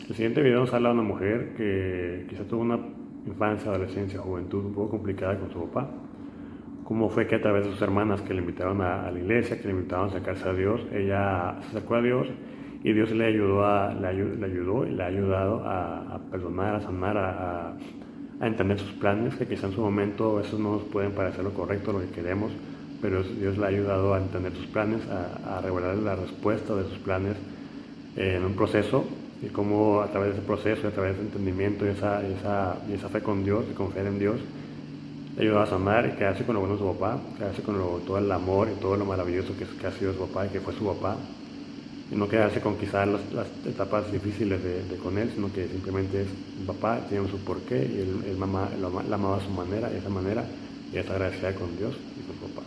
El siguiente video nos habla de una mujer que quizá tuvo una infancia, adolescencia, juventud un poco complicada con su papá. Cómo fue que a través de sus hermanas que le invitaron a la iglesia, que le invitaron a acercarse a Dios, ella se acercó a Dios y Dios le ayudó, le ayudó y le ha ayudado a perdonar, a sanar, a entender sus planes, que quizá en su momento a veces no nos pueden parecer lo correcto, lo que queremos, pero Dios le ha ayudado a entender sus planes, a revelar la respuesta de sus planes en un proceso, y cómo a través de ese proceso, a través del entendimiento y esa fe con Dios y confiar en Dios, le ayudó a sanar y quedarse con lo bueno de su papá, quedarse con todo el amor y todo lo maravilloso que ha sido su papá y que fue su papá, y no quedarse con quizás las etapas difíciles de con él, sino que simplemente es un papá, tiene su porqué y la amaba a su manera, y de esa manera ella está agradecida con Dios y con su papá.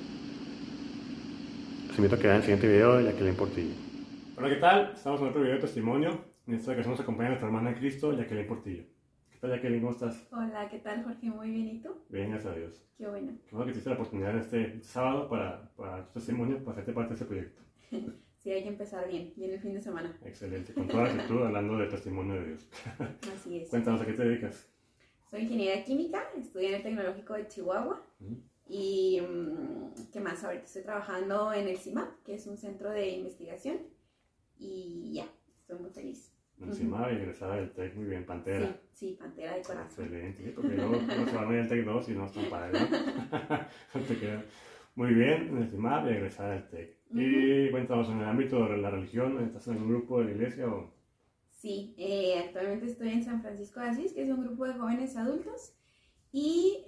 Les invito a que vean el siguiente video, Jacqueline Portillo. Hola, ¿qué tal? Estamos en otro video de testimonio. En esta ocasión nos acompaña nuestra hermana en Cristo, Jacqueline Portillo. ¿Qué tal, Jacqueline? ¿Cómo estás? Hola, ¿qué tal, Jorge? Muy bien, ¿y tú? Bien, gracias a Dios. Qué bueno. Qué bueno que tuviste la oportunidad este sábado para tu testimonio, para hacerte parte de este proyecto. Sí, hay que empezar bien el fin de semana. Excelente, con toda la actitud hablando del testimonio de Dios. Así es. Cuéntanos, ¿a qué te dedicas? Soy ingeniera química, estudié en el Tecnológico de Chihuahua. Y, ¿qué más? Ahorita estoy trabajando en el CIMAP, que es un centro de investigación. Y ya, estoy muy feliz. En CIMAP, egresada del TEC, muy bien, Pantera. Sí, Pantera de corazón. Excelente, sí, porque luego se van a ir al TEC 2 y no están para ¿no? No te queda. Muy bien, en el CIMAP y egresada del TEC. Y cuéntanos, en el ámbito de la religión, ¿estás en un grupo de la iglesia o...? Sí, actualmente estoy en San Francisco de Asís, que es un grupo de jóvenes adultos. Y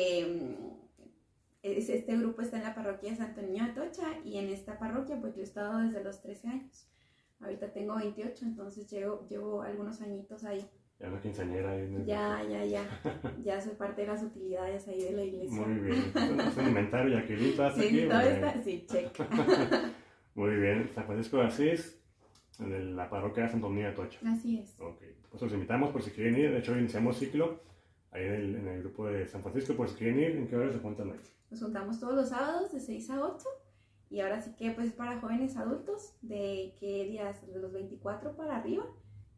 este grupo está en la parroquia de Santo Niño de Atocha, y en esta parroquia pues yo he estado desde los 13 años. Ahorita tengo 28, entonces llevo algunos añitos ahí. Ya una quinceañera ahí. ¿No? Ya soy parte de las utilidades ahí de la iglesia. Muy bien. ¿Es un inventario, Jacqueline? ¿Estás sí, aquí? Todo está, sí, check. Muy bien. San Francisco de Asís, en la parroquia de Santo Niño de Atocha. Así es. Ok. Pues los invitamos por si quieren ir. De hecho, iniciamos ciclo ahí en el grupo de San Francisco, por si quieren ir. ¿En qué hora se juntan ahí? Nos juntamos todos los sábados de 6 a 8. Y ahora sí que pues para jóvenes adultos, de qué días, de los 24 para arriba.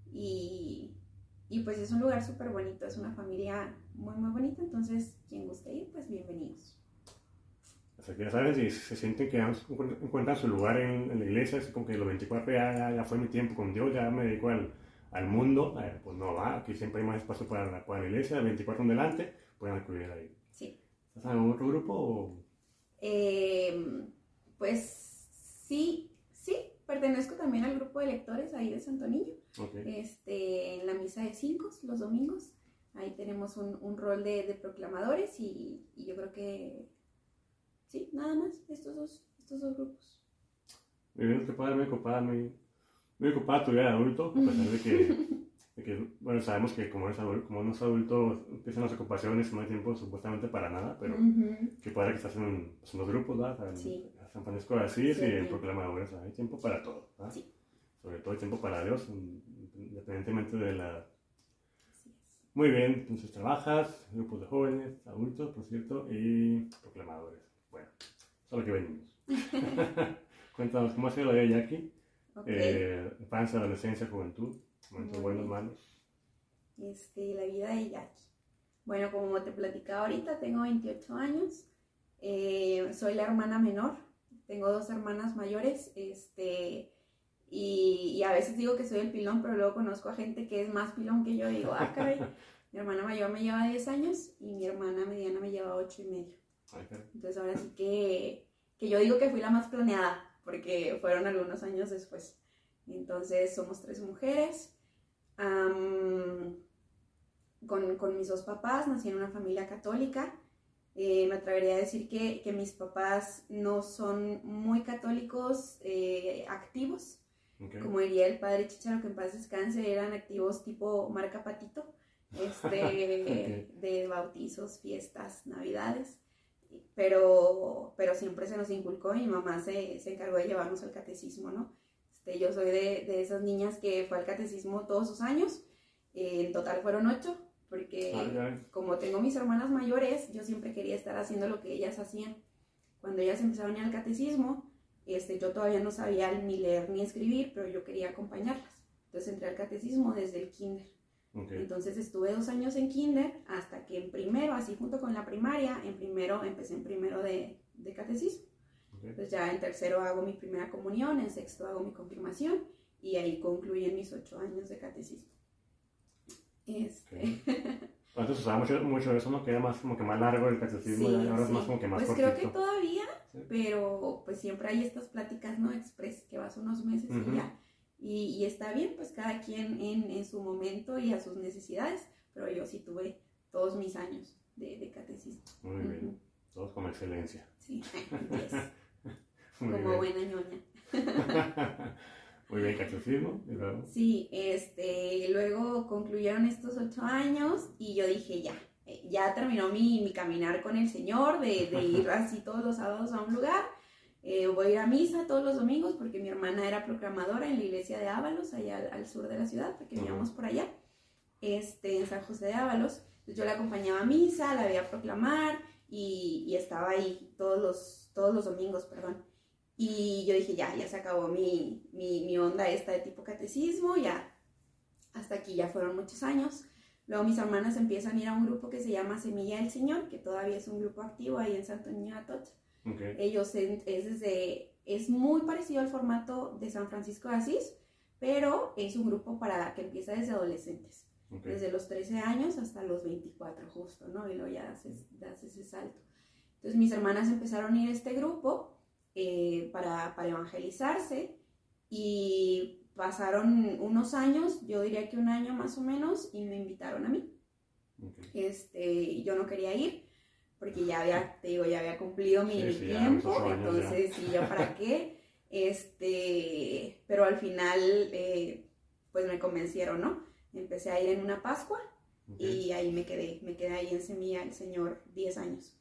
Y pues es un lugar súper bonito, es una familia muy muy bonita, entonces quien guste ir, pues bienvenidos. Así que ya saben, si se sienten que encuentran su lugar en la iglesia, así como que los 24 ya fue mi tiempo con Dios, ya me dedico al mundo, pues no va, aquí siempre hay más espacio para la iglesia, de 24 en adelante, pueden acudir ahí. Sí. ¿Estás en otro grupo o...? Pues sí, pertenezco también al grupo de lectores ahí de Santo Niño. Okay. En la misa de 5 los domingos, ahí tenemos un rol de proclamadores y yo creo que sí, nada más, estos dos grupos. Muy bien, qué padre, muy ocupada tu vida de adulto, a pesar de que, bueno, sabemos que como uno es adulto, empiezan las ocupaciones, no hay tiempo supuestamente para nada, pero qué padre que estás en los grupos, ¿verdad? Sí. San Francisco de Asís y en proclamadores, hay tiempo para todo, ¿verdad? Sí. Sobre todo hay tiempo para Dios, independientemente de la edad. Así es. Muy bien, entonces trabajas, grupos de jóvenes, adultos, por cierto, y proclamadores. Bueno, eso es a lo que venimos. Cuéntanos, ¿cómo ha sido la vida de Jackie? Okay. Infancia, adolescencia, juventud, momentos buenos, malos. La vida de Jackie. Bueno, como te platicaba ahorita, tengo 28 años. Soy la hermana menor. Tengo 2 hermanas mayores. Y a veces digo que soy el pilón, pero luego conozco a gente que es más pilón que yo y digo, ah, caray. Mi hermana mayor me lleva 10 años y mi hermana mediana me lleva 8 y medio. Okay. Entonces ahora sí que yo digo que fui la más planeada, porque fueron algunos años después. Entonces somos 3 mujeres. Con mis 2 papás, nací en una familia católica. Me atrevería a decir que mis papás no son muy católicos activos. Okay. Como diría el padre Chicharo, que en paz descanse, eran activos tipo marca Patito, okay. De bautizos, fiestas, navidades. Pero siempre se nos inculcó, mi mamá se encargó de llevarnos al catecismo, ¿no? Yo soy de esas niñas que fue al catecismo todos sus años. En total fueron 8, porque como tengo mis hermanas mayores, yo siempre quería estar haciendo lo que ellas hacían. Cuando ellas empezaron a ir al catecismo, yo todavía no sabía ni leer ni escribir, pero yo quería acompañarlas. Entonces entré al catecismo desde el kinder. Okay. Entonces estuve 2 años en kinder hasta que en primero, así junto con la primaria, empecé en primero de catecismo. Okay. Pues ya en tercero hago mi primera comunión, en sexto hago mi confirmación y ahí concluyen mis 8 años de catecismo. Okay. Antes usaba mucho eso, ¿no? Que era más como que más largo el catecismo, y ahora es más como que más pues cortito. Creo que todavía, pero pues siempre hay estas pláticas, ¿no? Express, que vas unos meses y ya. Y está bien, pues cada quien en su momento y a sus necesidades, pero yo sí tuve todos mis años de catecismo. Muy bien, todos con excelencia. Sí, como buena ñoña. Muy bien, catecismo, y luego. Sí, luego concluyeron estos 8 años y yo dije ya terminó mi caminar con el Señor, de ir así todos los sábados a un lugar. Voy a ir a misa todos los domingos porque mi hermana era proclamadora en la iglesia de Ábalos, allá al sur de la ciudad, porque vivíamos por allá, en San José de Ábalos. Entonces yo la acompañaba a misa, la veía proclamar y estaba ahí todos los domingos, perdón. Y yo dije, ya se acabó mi onda esta de tipo catecismo, ya hasta aquí ya fueron muchos años. Luego mis hermanas empiezan a ir a un grupo que se llama Semilla del Señor, que todavía es un grupo activo ahí en Santo Niño de Atocha. Okay. Ellos es muy parecido al formato de San Francisco de Asís, pero es un grupo que empieza desde adolescentes, desde los 13 años hasta los 24 justo, ¿no? Y luego ya das ese salto. Entonces mis hermanas empezaron a ir a este grupo para evangelizarse y pasaron unos años, yo diría que un año más o menos, y me invitaron a mí. Yo no quería ir porque ya había cumplido mi tiempo, entonces sí, yo para qué, pero al final pues me convencieron, ¿no? Empecé a ir en una Pascua y ahí me quedé ahí en Semilla del Señor 10 años.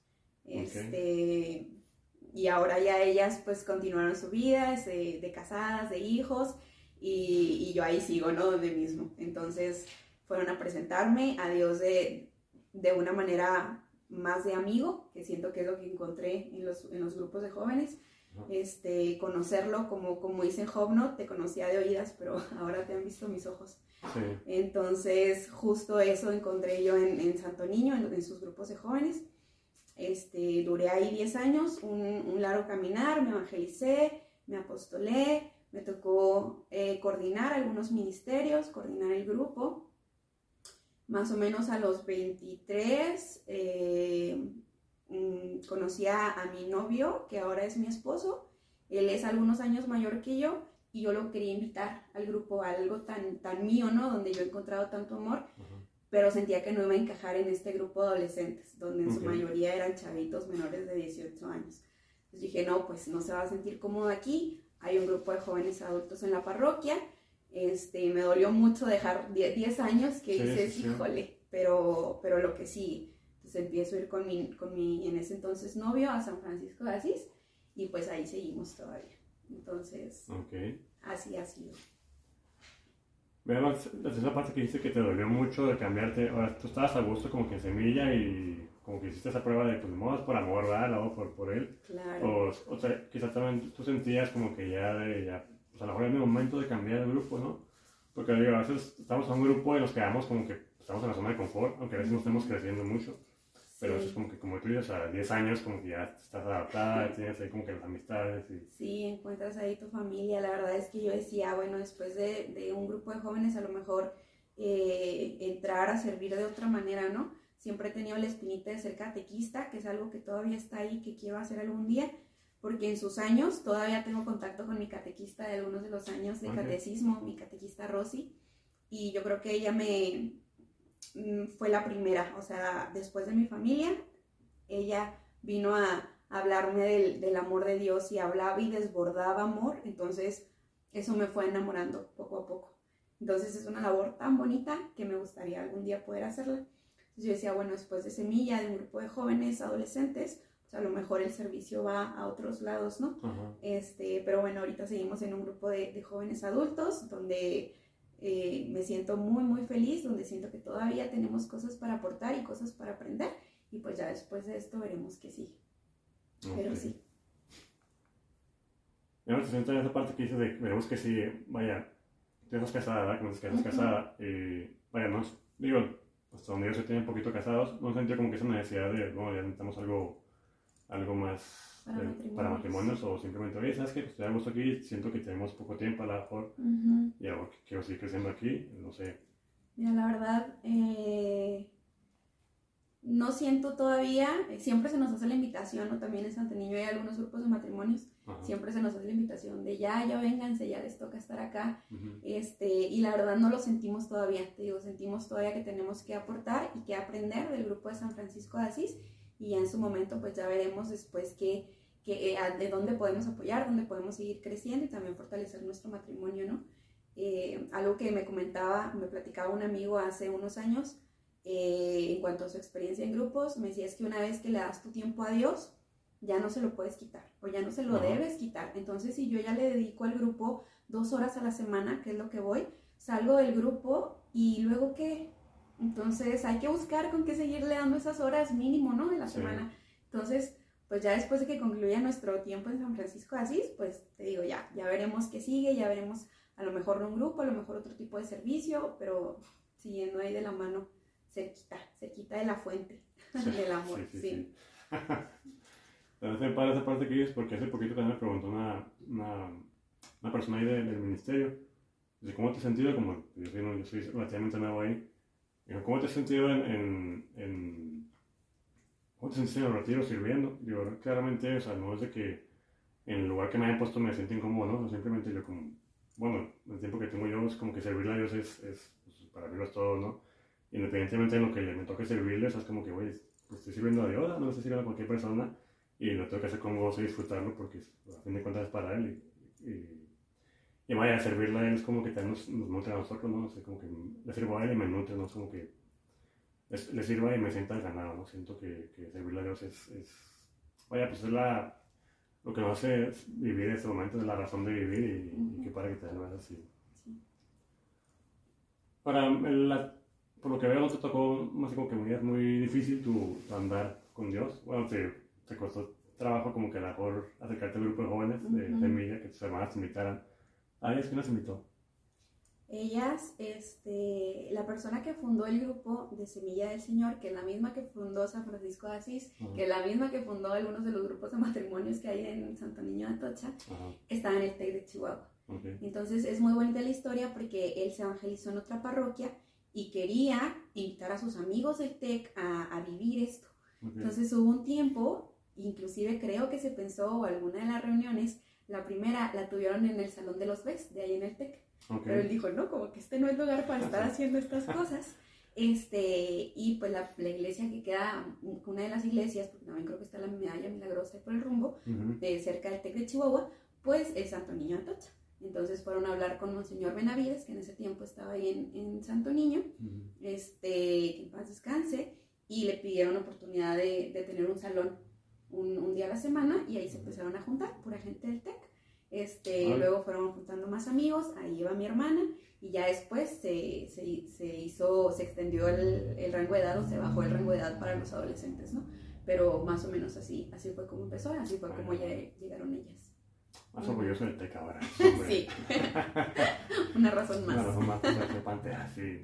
Y ahora ya ellas pues continuaron su vida de casadas, de hijos, y yo ahí sigo, ¿no? Donde mismo. Entonces fueron a presentarme a Dios de una manera más de amigo, que siento que es lo que encontré en los grupos de jóvenes. Conocerlo, como dice Job, ¿no? Te conocía de oídas, pero ahora te han visto mis ojos. Sí. Entonces justo eso encontré yo en Santo Niño, en sus grupos de jóvenes. Duré ahí 10 años, un largo caminar, me evangelicé, me apostolé, me tocó coordinar algunos ministerios, coordinar el grupo. Más o menos a los 23 conocí a mi novio, que ahora es mi esposo. Él es algunos años mayor que yo y yo lo quería invitar al grupo, a algo tan mío, ¿no? Donde yo he encontrado tanto amor. Pero sentía que no iba a encajar en este grupo de adolescentes, donde en su mayoría eran chavitos menores de 18 años. Entonces dije, no, pues no se va a sentir cómodo aquí. Hay un grupo de jóvenes adultos en la parroquia. Me dolió mucho dejar 10 años que dices, híjole, pero lo que sí. Entonces empiezo a ir con mi en ese entonces novio a San Francisco de Asís y pues ahí seguimos todavía. Entonces, así ha sido. Veamos, esa parte que dice que te dolió mucho de cambiarte. Ahora, tú estabas a gusto como que en Semilla y como que hiciste esa prueba de, pues, modos por amor, ¿verdad? Luego por él. Claro. O sea, quizás también tú sentías como que pues a lo mejor era mi momento de cambiar de grupo, ¿no? Porque digo, a veces estamos en un grupo y nos quedamos como que estamos en la zona de confort, aunque a veces no estemos creciendo mucho. Pero eso es como que, como tú dices, a 10 años como que ya estás adaptada, tienes ahí como que las amistades. Sí, encuentras ahí tu familia. La verdad es que yo decía, bueno, después de un grupo de jóvenes a lo mejor entrar a servir de otra manera, ¿no? Siempre he tenido la espinita de ser catequista, que es algo que todavía está ahí, que quiero hacer algún día, porque en sus años todavía tengo contacto con mi catequista de algunos de los años de catecismo, mi catequista Rosy, y yo creo que ella fue la primera, o sea, después de mi familia, ella vino a hablarme del amor de Dios y hablaba y desbordaba amor, entonces eso me fue enamorando poco a poco. Entonces es una labor tan bonita que me gustaría algún día poder hacerla. Entonces yo decía, bueno, después de Semilla, de un grupo de jóvenes, adolescentes, pues a lo mejor el servicio va a otros lados, ¿no? Pero bueno, ahorita seguimos en un grupo de jóvenes adultos, donde me siento muy, muy feliz, donde siento que todavía tenemos cosas para aportar y cosas para aprender, y pues ya después de esto veremos qué sigue. Pero sí. Ya me siento en esa parte que dices de veremos que sigue, vaya, tú estás casada, ¿verdad? Como dices que estás casada. Vaya, no, digo, hasta donde yo se tienen un poquito casados, no sentí como que esa necesidad de, bueno, ya necesitamos algo más para matrimonios o simplemente, oye, ¿sabes qué? Pues estoy a gusto aquí, siento que tenemos poco tiempo a lo mejor y algo que quiero seguir creciendo aquí, no sé. Mira, la verdad, no siento todavía, siempre se nos hace la invitación, ¿no? También en Santo Niño hay algunos grupos de matrimonios, siempre se nos hace la invitación de ya vénganse, ya les toca estar acá, y la verdad no lo sentimos todavía, te digo, sentimos todavía que tenemos que aportar y que aprender del grupo de San Francisco de Asís, y ya en su momento pues ya veremos después de dónde podemos apoyar, dónde podemos seguir creciendo y también fortalecer nuestro matrimonio, ¿no? Algo que me platicaba un amigo hace unos años, en cuanto a su experiencia en grupos, me decía es que una vez que le das tu tiempo a Dios, ya no se lo puedes quitar o ya no se lo debes quitar. Entonces, si yo ya le dedico al grupo 2 horas a la semana, que es lo que voy, salgo del grupo y luego ¿qué? Entonces hay que buscar con qué seguirle dando esas horas mínimo, ¿no? De la semana. Entonces, pues ya después de que concluya nuestro tiempo en San Francisco de Asís, pues te digo, ya veremos qué sigue, ya veremos a lo mejor un grupo, a lo mejor otro tipo de servicio, pero siguiendo ahí de la mano, se quita de la fuente del amor. Sí. También para esa parte que dices, porque hace poquito también me preguntó una persona ahí del ministerio, dice, ¿cómo te has sentido? Como yo soy relativamente nuevo ahí, digo, ¿cómo te has sentido ¿cómo te sentiste en el retiro sirviendo? Digo, claramente, o sea, no es de que en el lugar que me hayan puesto me siento incómodo, ¿no? O sea, simplemente yo como, bueno, el tiempo que tengo yo es como que servirle a Dios pues, para mí lo es todo, ¿no? Independientemente de lo que me toque servirle, o sea, es como que, güey, pues estoy sirviendo a Dios, no estoy sirviendo a cualquier persona y lo tengo que hacer con gozo y disfrutarlo porque a fin de cuentas es para Él y vaya, servirle a Él es como que también nos nutre a nosotros, ¿no? O sea, como que le sirvo a Él y me nutre, ¿no? Es como que le sirva y me sienta ganado, ¿no? Siento que servirle a Dios vaya, pues es lo que nos hace vivir este momento, es la razón de vivir y que para que te veas así. Sí. Por lo que veo, no te tocó más como que es muy difícil tu andar con Dios. Bueno, te costó trabajo como que a lo mejor acercarte al grupo de jóvenes de Semilla, que tus hermanas te invitaran. ¿Quién nos invitó? Ellas, la persona que fundó el grupo de Semilla del Señor, que es la misma que fundó San Francisco de Asís, que es la misma que fundó algunos de los grupos de matrimonios que hay en Santo Niño de Atocha, está en el TEC de Chihuahua. Entonces es muy bonita la historia porque él se evangelizó en otra parroquia y quería invitar a sus amigos del TEC a vivir esto. Entonces hubo un tiempo, inclusive creo que se pensó, o alguna de las reuniones, la primera la tuvieron en el Salón de los Bes, de ahí en el TEC. Pero él dijo, no, como que este no es lugar para estar haciendo estas cosas. Y pues la iglesia que queda, una de las iglesias, porque también creo que está la Medalla Milagrosa por el rumbo, cerca del TEC de Chihuahua, pues es Santo Niño Atocha. Entonces fueron a hablar con Monseñor Benavides, que en ese tiempo estaba ahí en Santo Niño, que en paz descanse, y le pidieron oportunidad de tener un salón un día a la semana, y ahí se empezaron a juntar, pura gente del TEC. Luego fueron juntando más amigos, ahí iba mi hermana, y ya después se extendió el rango de edad, o se bajó el rango de edad para los adolescentes, ¿no? Pero más o menos así fue como empezó, así fue como ya llegaron ellas. Más orgulloso del TEC ahora. Sí. Una razón más. Una razón más preocupante, así.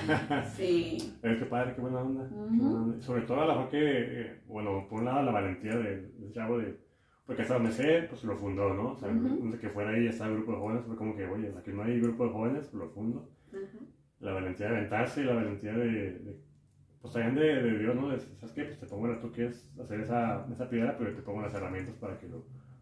Sí. Pero qué padre, qué buena onda. Qué buena onda. Sobre todo a la mejor que, bueno, por un lado la valentía del chavo porque hasta donde sé, pues lo fundó, ¿no? O sea, desde que fuera ahí ya estaba el grupo de jóvenes, fue como que, oye, aquí no hay grupo de jóvenes, pues lo fundo. La valentía de aventarse y la valentía pues también de Dios, ¿no? ¿Sabes qué? Pues te pongo, tú quieres hacer esa piedra, pero te pongo las herramientas para que lo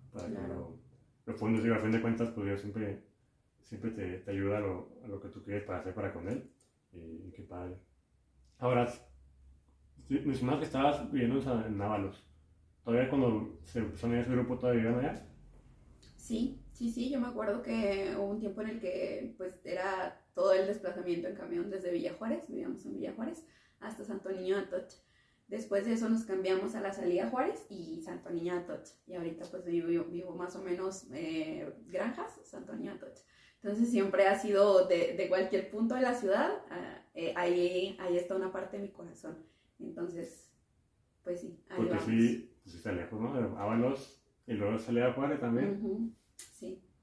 fundes. Y a fin de cuentas, pues Dios siempre te ayuda a lo que tú quieres para hacer para con Él. Y qué padre. Ahora, mencionabas que estabas viviendo en Ábalos. ¿Todavía cuando se empezó a ese grupo todavía vivían allá? Sí, yo me acuerdo que hubo un tiempo en el que pues era todo el desplazamiento en camión desde Villa Juárez, vivíamos en Villa Juárez, hasta Santo Niño de Atocha. Después de eso nos cambiamos a la salida Juárez y Santo Niño de Atocha. Y ahorita pues vivo más o menos Granjas, Santo Niño de Atocha. Entonces siempre ha sido de cualquier punto de la ciudad, ahí está una parte de mi corazón. Entonces, pues sí, ahí porque vamos. Sí, está lejos, ¿no? Ábalos y luego salida Juárez también. Sí.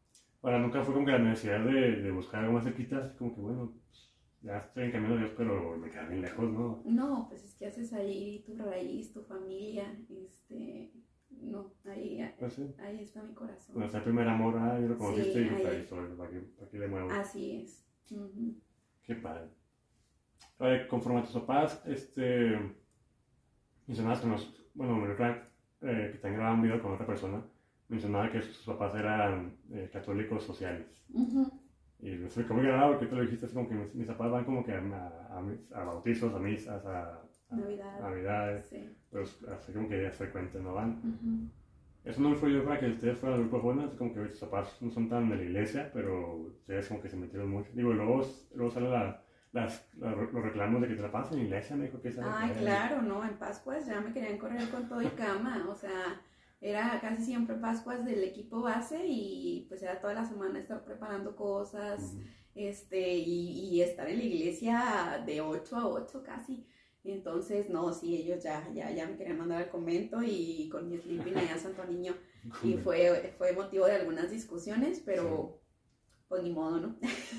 Ahora, nunca fue como que la necesidad de buscar algo más cerquita, así como que bueno, ya estoy en camino de Dios, pero me queda bien lejos, ¿no? No, pues es que haces ahí tu raíz, tu familia, no, Pues sí. ahí está mi corazón. Cuando está el primer amor, yo lo conociste Sí, y pues ahí ahí, estoy, ¿para qué le muevo? así es. Uh-huh. Qué padre. Conforme a tus papás, mencionabas que bueno, que te han grabado un video con otra persona, mencionaba que sus papás eran católicos sociales. Uh-huh. Y me fue muy grabado porque tú lo dijiste, así como que mis papás van como que a bautizos, a misas, a navidades, sí. pero así como que es frecuente, no van. Uh-huh. Eso no influyó para que ustedes fueran al grupo jóvenes, es como que sus papás no son tan de la iglesia, pero ustedes como que se metieron mucho. Digo, luego sale los reclamos de que te la pasan en la iglesia, me dijo que esa. Ay, claro, no, en Pascuas ya me querían correr con todo y cama, o sea, era casi siempre Pascuas del equipo base y pues era toda la semana estar preparando cosas, Uh-huh. y estar en la iglesia de 8 a 8 casi. Entonces, no, sí, ellos ya me querían mandar al convento y con mi sleeping allá a Santo Niño. Y fue motivo de algunas discusiones, pero pues ni modo, ¿no?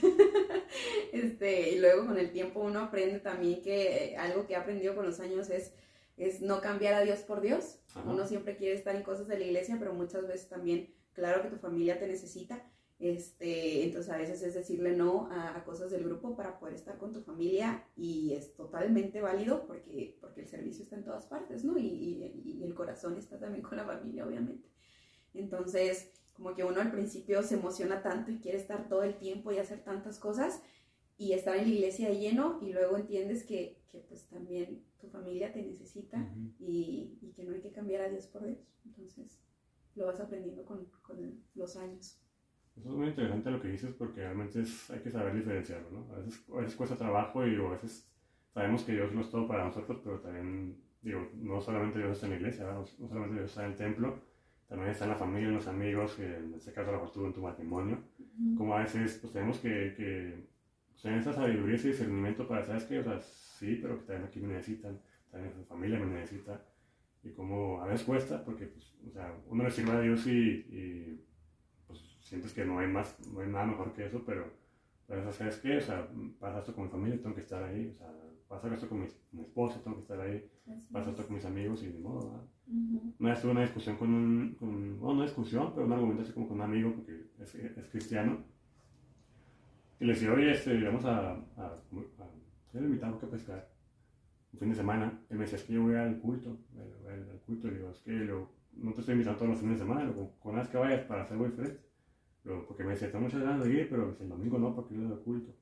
Y luego con el tiempo uno aprende también que algo que he aprendido con los años es no cambiar a Dios por Dios. Ajá. Uno siempre quiere estar en cosas de la iglesia, pero muchas veces también, claro que tu familia te necesita. Entonces a veces es decirle no a cosas del grupo para poder estar con tu familia y es totalmente válido porque el servicio está en todas partes, ¿no? Y el corazón está también con la familia, obviamente. Entonces, como que uno al principio se emociona tanto y quiere estar todo el tiempo y hacer tantas cosas y estar en la iglesia lleno y luego entiendes que pues también tu familia te necesita. Uh-huh. y que no hay que cambiar a Dios por Dios. Entonces, lo vas aprendiendo con los años. Eso es muy interesante lo que dices porque realmente hay que saber diferenciarlo, ¿no? A veces cuesta trabajo y a veces sabemos que Dios no es todo para nosotros, pero también, digo, no solamente Dios está en la iglesia, ¿verdad? No solamente Dios está en el templo, también está en la familia, en los amigos, que en este caso a lo mejor tú en tu matrimonio. Uh-huh. Como a veces pues tenemos que tener esa sabiduría, ese discernimiento para, ¿sabes qué? O sea, sí, pero que también aquí me necesitan, también mi familia me necesita. Y como a veces cuesta, porque pues, o sea, uno le sirve a Dios y pues sientes que no hay nada mejor que eso, pero ¿sabes qué? O sea, pasa esto con mi familia, tengo que estar ahí, o sea, pasa esto con mi esposa, tengo que estar ahí, pasa esto con mis amigos y de modo, ¿verdad? Uh-huh. Una vez tuve una discusión bueno, no discusión, pero un argumento así como con un amigo, porque es cristiano, y le decía, oye, vamos a ser invitado a pescar un fin de semana. Él me decía, es que yo voy al culto, y le digo, es que no te estoy invitando todos los fines de semana, con una vez que vayas para hacer algo diferente. Porque me decía, tengo muchas ganas de ir, pero el domingo no, porque yo voy al culto.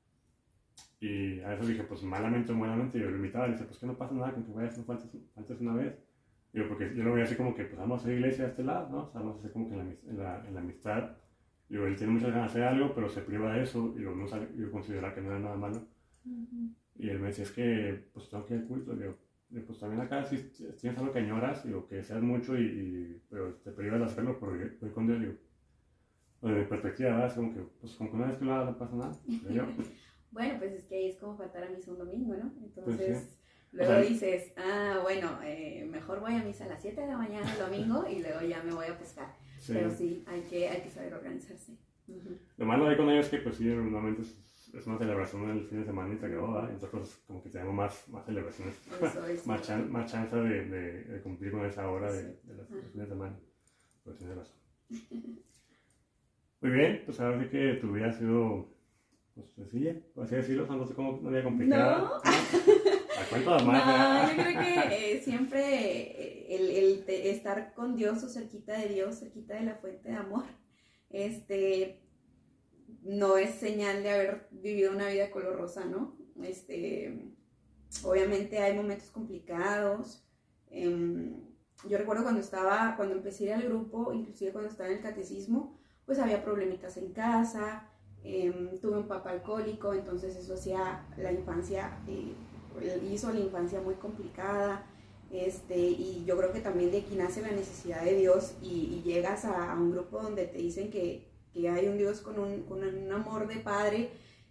Y a eso dije, pues malamente o buenamente, yo lo invitaba, le decía, pues que no pasa nada con que vayas, no faltes una vez. Digo, porque yo lo veía así como que, pues vamos a hacer iglesia a este lado, ¿no? O sea, vamos a hacer como que en la amistad. Digo, él tiene muchas ganas de hacer algo, pero se priva de eso, y yo consideraba que no era nada malo. Uh-huh. Y él me decía, es que, pues tengo que ir al culto. Digo, pues también acá, si tienes algo que añoras, digo, que seas mucho, pero te privas de hacerlo, porque voy con Dios, digo. Desde mi perspectiva, ¿verdad? Es como que, pues, como que una vez que lo hagas no pasa nada. Bueno, pues es que ahí es como faltar a misa un domingo, ¿no? Entonces, pues sí. Luego dices, bueno, mejor voy a misa a las 7 de la mañana el domingo y luego ya me voy a pescar. Sí. Pero sí, hay que saber organizarse. Uh-huh. Lo malo ahí con ellos es que, pues sí, normalmente es una celebración el fin de semana y se acabó, ¿verdad? Entonces, como que tenemos más celebraciones, más chance de cumplir con esa hora de los fines de semana. Pues tienes razón. Muy bien, pues ahora sí que tu vida ha sido pues sencilla, por así decirlo, no sé cómo, no había complicada. No. ¿A cuánto más? No, yo creo que siempre el estar con Dios o cerquita de Dios, cerquita de la fuente de amor, no es señal de haber vivido una vida color rosa, ¿no? Obviamente hay momentos complicados. Yo recuerdo cuando empecé a ir al grupo, inclusive cuando estaba en el catecismo, pues había problemitas en casa, tuve un papá alcohólico, entonces eso hacía la infancia, hizo la infancia muy complicada, y yo creo que también de aquí nace la necesidad de Dios y llegas a un grupo donde te dicen que hay un Dios con un amor de padre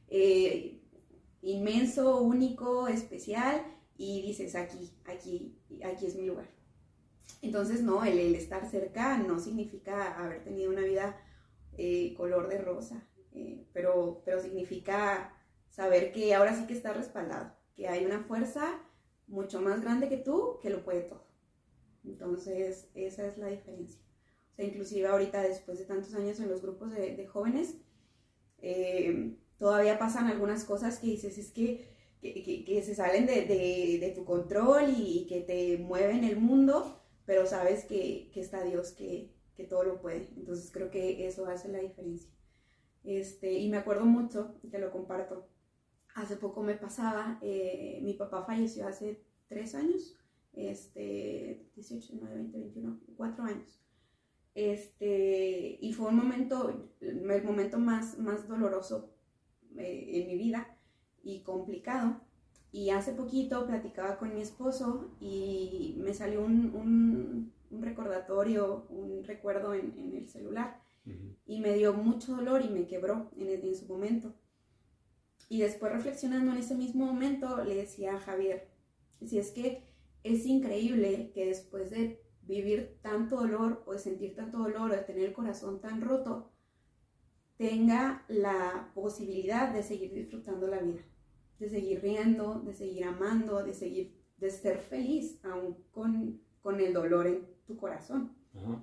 inmenso, único, especial, y dices, aquí es mi lugar. Entonces, no, el estar cerca no significa haber tenido una vida color de rosa, pero significa saber que ahora sí que estás respaldado, que hay una fuerza mucho más grande que tú que lo puede todo. Entonces, esa es la diferencia. O sea, inclusive ahorita, después de tantos años en los grupos de jóvenes, todavía pasan algunas cosas que dices, es que se salen de tu control y que te mueven el mundo, pero sabes que está Dios, que todo lo puede. Entonces creo que eso hace la diferencia. Y me acuerdo mucho, te lo comparto, hace poco me pasaba, mi papá falleció hace 3 años, 18, 19, 20, 21, 4 años. Y fue el momento más doloroso en mi vida y complicado. Y hace poquito platicaba con mi esposo y me salió un recordatorio, un recuerdo en el celular. Uh-huh. Y me dio mucho dolor y me quebró en su momento. Y después, reflexionando en ese mismo momento, le decía a Javier, si es que es increíble que después de vivir tanto dolor o de sentir tanto dolor o de tener el corazón tan roto, tenga la posibilidad de seguir disfrutando la vida, de seguir riendo, de seguir amando, de ser feliz aún con el dolor en tu corazón. Uh-huh.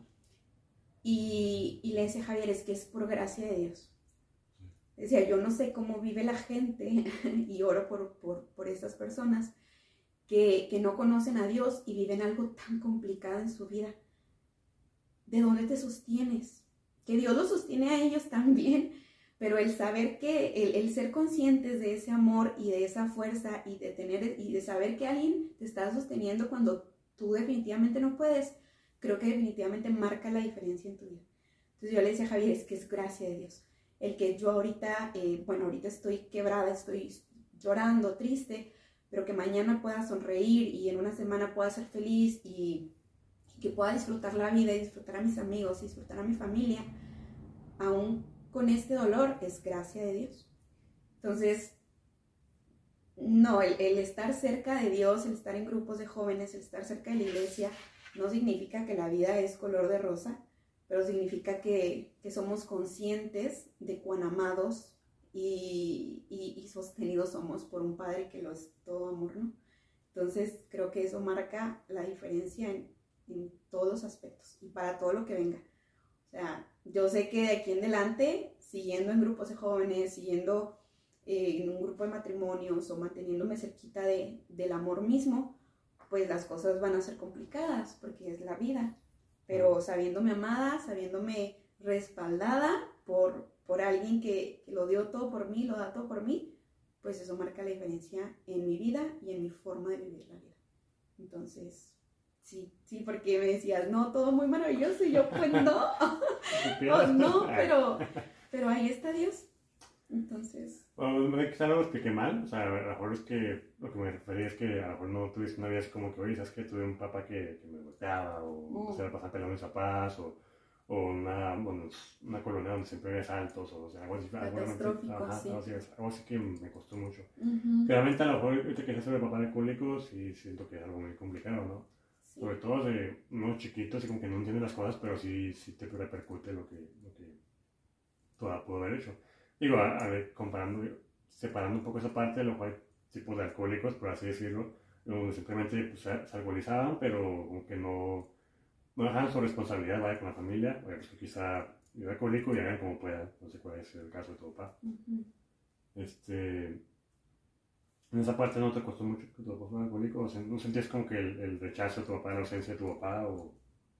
Y le decía a Javier, es que es por gracia de Dios. Decía, yo no sé cómo vive la gente y oro por estas personas que no conocen a Dios y viven algo tan complicado en su vida. ¿De dónde te sostienes? Que Dios los sostiene a ellos también, pero el saber que, el ser conscientes de ese amor y de esa fuerza y de saber que alguien te está sosteniendo cuando tú definitivamente no puedes, creo que definitivamente marca la diferencia en tu vida. Entonces yo le decía a Javier, es que es gracia de Dios. El que yo ahorita, ahorita estoy quebrada, estoy llorando, triste, pero que mañana pueda sonreír y en una semana pueda ser feliz y que pueda disfrutar la vida y disfrutar a mis amigos y disfrutar a mi familia, aún con este dolor, es gracia de Dios. Entonces, no, el estar cerca de Dios, el estar en grupos de jóvenes, el estar cerca de la iglesia, no significa que la vida es color de rosa, pero significa que somos conscientes de cuán amados y sostenidos somos por un Padre que lo es todo amor, ¿no? Entonces creo que eso marca la diferencia en todos los aspectos y para todo lo que venga. O sea, yo sé que de aquí en adelante, siguiendo en grupos de jóvenes, siguiendo en un grupo de matrimonios o manteniéndome cerquita del amor mismo, pues las cosas van a ser complicadas porque es la vida. Pero sabiéndome amada, sabiéndome respaldada por alguien que lo dio todo por mí, lo da todo por mí, pues eso marca la diferencia en mi vida y en mi forma de vivir la vida. Entonces, sí, porque me decías, no, todo muy maravilloso, y yo, pues no, pues no, pero ahí está Dios. Entonces... Bueno, quizá no lo expliqué mal, o sea, a lo mejor es que lo que me refería es que a lo mejor no tuviste una vida así como que, oye, ¿sabes qué? Tuve un papá que me golpeaba, o se la pasaba peleando mis papás, o una colonia donde siempre había saltos, o sea, algo así. Algo así que me costó mucho. Uh-huh. Realmente a lo mejor ahorita que sobre papá alcohólico, sí siento que es algo muy complicado, ¿no? Sí. Sobre todo de unos chiquitos y como que no entienden las cosas, pero sí te repercute lo que pudo haber hecho. Digo, a ver, separando un poco esa parte de los tipos de alcohólicos, por así decirlo, donde simplemente pues, se alcoholizaban, pero como que no dejaban su responsabilidad, vaya, con la familia, pues que quizá yo era alcohólico y hagan como puedan, no sé cuál es el caso de tu papá. Uh-huh. En esa parte no te costó mucho que tu papá fuera alcohólico, o sea, ¿no sentías como que el rechazo de tu papá, la ausencia de tu papá? O...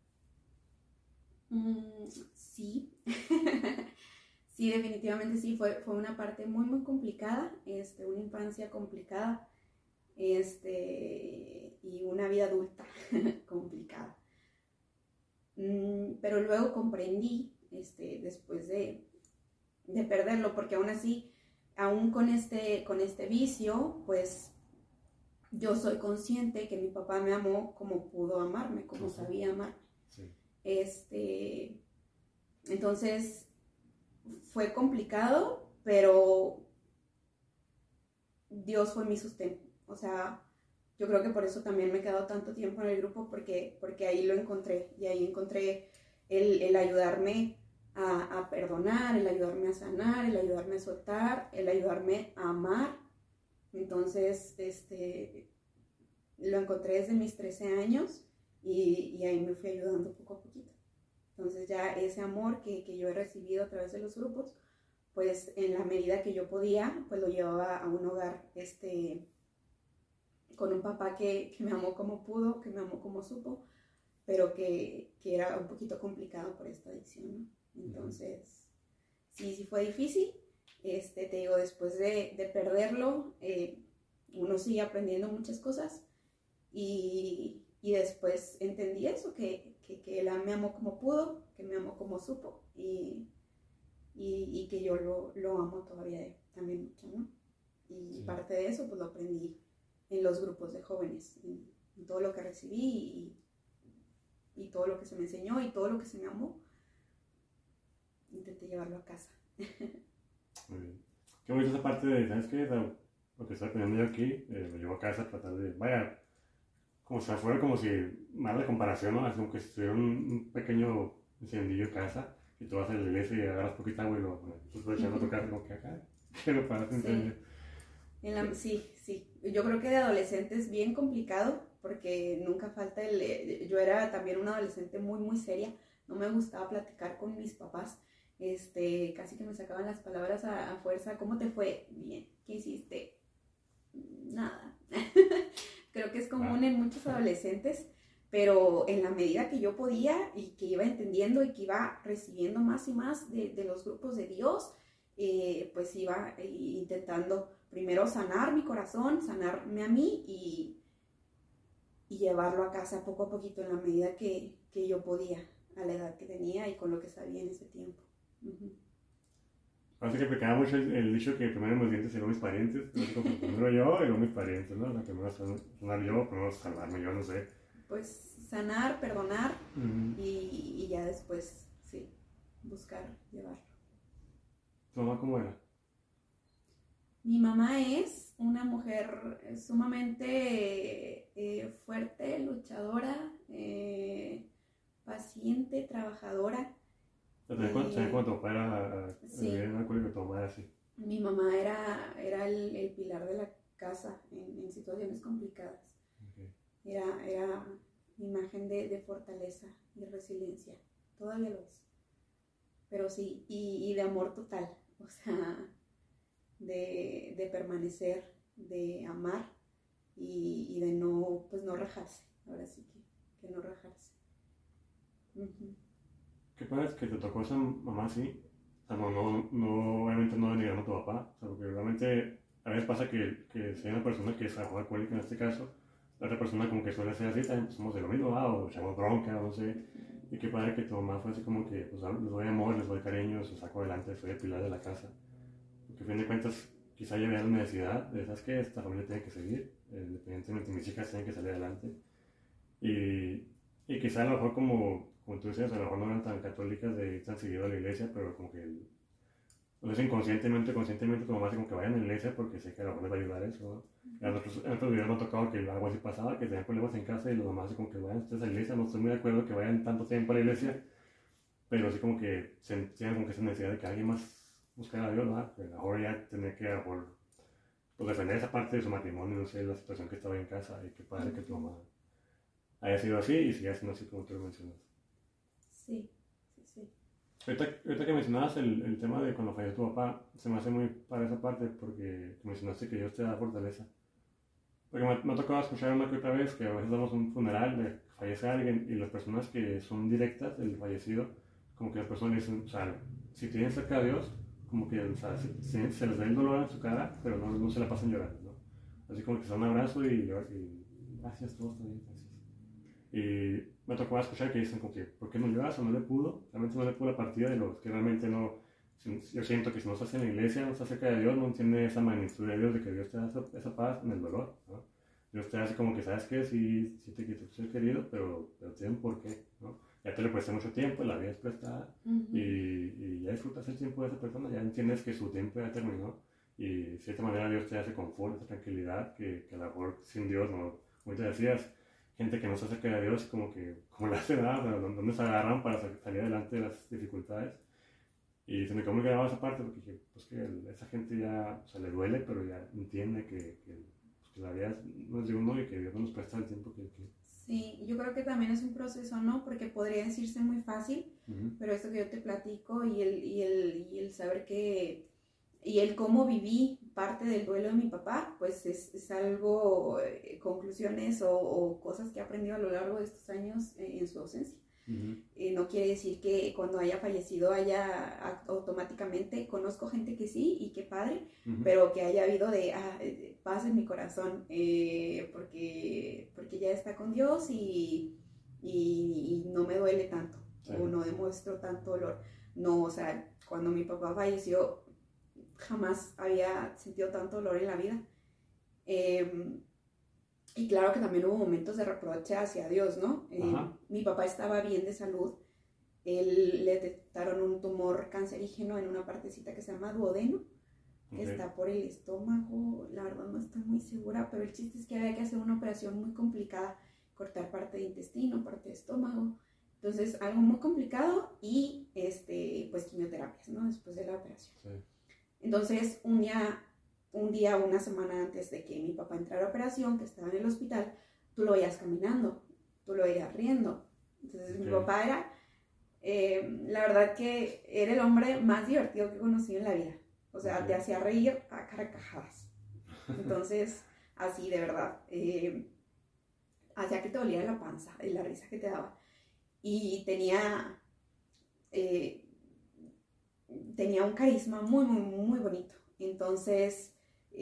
Sí. Sí, definitivamente sí, fue una parte muy, muy complicada, una infancia complicada, y una vida adulta complicada. Pero luego comprendí, después de perderlo, porque aún así, aún con este vicio, pues yo soy consciente que mi papá me amó como pudo amarme, como uh-huh. sabía amarme. Sí. Entonces... fue complicado, pero Dios fue mi sostén. O sea, yo creo que por eso también me he quedado tanto tiempo en el grupo, porque ahí lo encontré. Y ahí encontré el ayudarme a perdonar, el ayudarme a sanar, el ayudarme a soltar, el ayudarme a amar. Entonces, lo encontré desde mis 13 años y ahí me fui ayudando poco a poquito. Entonces ya ese amor que yo he recibido a través de los grupos, pues en la medida que yo podía, pues lo llevaba a un hogar con un papá que me amó como pudo, que me amó como supo, pero que era un poquito complicado por esta adicción, ¿no? Entonces, sí fue difícil. Te digo, después de perderlo, uno sigue aprendiendo muchas cosas y después entendí eso, que él me amó como pudo, que me amó como supo y que yo lo amo todavía también mucho, ¿no? Y sí, parte de eso pues lo aprendí en los grupos de jóvenes, en todo lo que recibí y todo lo que se me enseñó y todo lo que se me amó, intenté llevarlo a casa. Muy bien. Qué bonito esa parte de, ¿sabes qué? Lo que estoy aprendiendo yo aquí, lo llevo a casa a tratar de, vaya, como si fuera como si, más la comparación, ¿no? Es como que si tuviera un pequeño encendillo en casa y tú vas a la iglesia y agarras poquita agua y lo estás echando a tocar como que acá, pero para sí. Sí, yo creo que de adolescente es bien complicado porque nunca falta yo era también una adolescente muy seria, no me gustaba platicar con mis papás, casi que me sacaban las palabras a fuerza. ¿Cómo te fue? Bien. ¿Qué hiciste? Nada. Creo que es común en muchos adolescentes, pero en la medida que yo podía y que iba entendiendo y que iba recibiendo más y más de los grupos de Dios, pues iba intentando primero sanar mi corazón, sanarme a mí y llevarlo a casa poco a poquito en la medida que yo podía, a la edad que tenía y con lo que sabía en ese tiempo. Así que aplicaba mucho el dicho que primero mis dientes y luego mis parientes, primero yo y luego mis parientes, ¿no? La primero sanar yo, primero salvarme yo, no sé. Pues sanar, perdonar y ya después, sí, buscar llevarlo. ¿Tu mamá cómo era? Mi mamá es una mujer sumamente fuerte, luchadora, paciente, trabajadora. ¿También cuando tu papá era en alcohólico, tu mamá era así? Mi mamá era el pilar de la casa en situaciones complicadas. Okay. Era imagen de fortaleza y resiliencia. Todavía lo es. Pero sí, y de amor total. O sea, de permanecer, de amar y de no rajarse. Ahora sí que no rajarse. ¿Qué pasa? Que te tocó esa mamá así. O sea, no, obviamente no denigrando a tu papá. O sea, porque realmente a veces pasa que si hay una persona que es alcohólica en este caso, la otra persona como que suele ser así, también somos de lo mismo, o echamos bronca, o no sé. Y qué padre que tu mamá fue así como que, pues, les doy amor, les doy cariño, los saco adelante, soy el pilar de la casa. Porque a fin de cuentas, quizá yo veía la necesidad de, ¿sabes qué? Esta familia tiene que seguir, independientemente, mis hijas tienen que salir adelante. Y quizá a lo mejor como tú decías, a lo mejor no eran tan católicas de ir tan seguido a la iglesia, pero como que, no sé, inconscientemente, conscientemente, tu mamá hace como que vayan a la iglesia porque sé que a lo mejor les va a ayudar eso, ¿no? En otros videos me ha tocado que algo así pasaba, que tenían problemas en casa y los mamás así como que vayan ustedes a la iglesia, no estoy muy de acuerdo que vayan tanto tiempo a la iglesia, pero así como que tienen como que esa necesidad de que alguien más buscara a Dios, ¿no? Que a lo mejor ya tenía que a lo mejor, pues, defender esa parte de su matrimonio, no sé, la situación que estaba en casa, y qué padre que tu mamá haya sido así y siga siendo así como tú lo mencionas. Sí. Ahorita que mencionabas el tema de cuando falleció tu papá, se me hace muy para esa parte porque mencionaste que Dios te da fortaleza. Porque me ha tocado escuchar una que otra vez que a veces damos un funeral, fallece alguien y las personas que son directas del fallecido, como que las personas dicen, o sea, si tienen cerca a Dios, como que, o sea, se les da el dolor en su cara, pero no se la pasan llorando, ¿no? Así como que se da un abrazo y gracias, todo está bien, gracias. Y me tocó escuchar que dicen como que, ¿por qué no lloras o no le pudo? Realmente no le pudo la partida de los que realmente no. Yo siento que si no estás en la iglesia, no estás cerca de Dios, no entiende esa magnitud de Dios, de que Dios te da esa paz en el dolor, ¿no? Dios te hace como que, ¿sabes qué? Sí te quito ser querido, pero tiene un porqué, ¿no? Ya te le presté mucho tiempo, la vida es prestada, y ya disfrutas el tiempo de esa persona, ya entiendes que su tiempo ya terminó, y de cierta manera Dios te hace confort, esa tranquilidad, que a lo mejor sin Dios, ¿no? Como te decías, gente que no se acerca de Dios, como le hace nada, ¿dónde se agarran para salir adelante de las dificultades? Y se me quedó muy grabada esa parte porque dije, pues que esa gente ya, o sea, le duele, pero ya entiende que la vida no es de uno y que Dios no nos presta el tiempo que... Sí, yo creo que también es un proceso, ¿no? Porque podría decirse muy fácil, pero esto que yo te platico y el saber que, y el cómo viví parte del duelo de mi papá, pues es algo, conclusiones o cosas que he aprendido a lo largo de estos años en su ausencia. No quiere decir que cuando haya fallecido haya automáticamente, conozco gente que sí y que padre, pero que haya habido paz en mi corazón, porque ya está con Dios y no me duele tanto, o no demuestro tanto dolor. No, o sea, cuando mi papá falleció jamás había sentido tanto dolor en la vida. Y claro que también hubo momentos de reproche hacia Dios, ¿no? Mi papá estaba bien de salud. Le detectaron un tumor cancerígeno en una partecita que se llama duodeno, que está por el estómago. La verdad no estoy muy segura, pero el chiste es que había que hacer una operación muy complicada, cortar parte de intestino, parte de estómago. Entonces, algo muy complicado y, pues, quimioterapias, ¿no? Después de la operación. Sí. Entonces, un día, una semana antes de que mi papá entrara a operación, que estaba en el hospital, tú lo veías caminando, tú lo veías riendo. Entonces, mi papá era, la verdad que era el hombre más divertido que he conocido en la vida. O sea, te hacía reír a carcajadas. Entonces, así de verdad, hacía que te doliera la panza y la risa que te daba. Y tenía un carisma muy, muy, muy bonito. Entonces,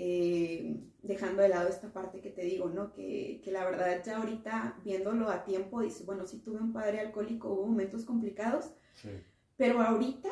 dejando de lado esta parte que te digo, ¿no? Que la verdad ya ahorita, viéndolo a tiempo, dices, bueno, sí tuve un padre alcohólico, hubo momentos complicados, sí, pero ahorita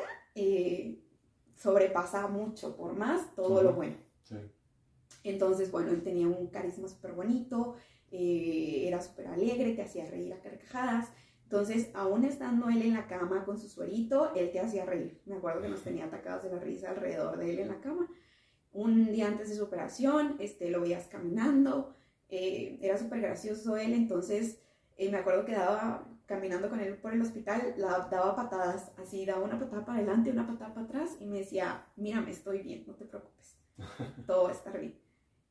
sobrepasa mucho por más todo lo bueno. Sí. Entonces, bueno, él tenía un carisma súper bonito, era súper alegre, te hacía reír a carcajadas. Entonces, aún estando él en la cama con su suerito, él te hacía reír. Me acuerdo que nos tenía atacados de la risa alrededor de él en la cama. Un día antes de su operación, lo veías caminando, era súper gracioso él. Entonces, me acuerdo que caminando con él por el hospital, daba patadas, así, daba una patada para adelante, una patada para atrás, y me decía, mírame, estoy bien, no te preocupes, todo va a estar bien.